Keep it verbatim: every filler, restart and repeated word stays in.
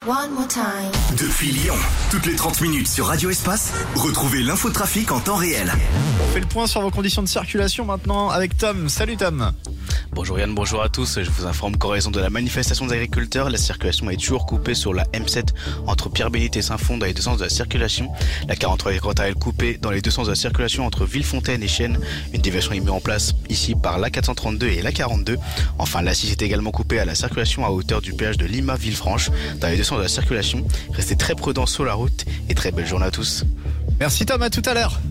One more time. Depuis Lyon, toutes les trente minutes sur Radio Espace, retrouvez l'infotrafic en temps réel. On fait le point sur vos conditions de circulation maintenant avec Tom. Salut Tom. Bonjour Yann, bonjour à tous. Je vous informe qu'en raison de la manifestation des agriculteurs, la circulation est toujours coupée sur la M sept entre Pierre-Bénite et Saint-Fond dans les deux sens de la circulation. La quarante-trois est quant à elle coupée dans les deux sens de la circulation entre Villefontaine et Chênes. Une déviation est mise en place ici par l'A quatre cent trente-deux et l'A quarante-deux. Enfin, l'A six est également coupée à la circulation à hauteur du péage de Lima-Villefranche dans les deux sens de la circulation. Restez très prudents sur la route et très belle journée à tous. Merci Tom, à tout à l'heure.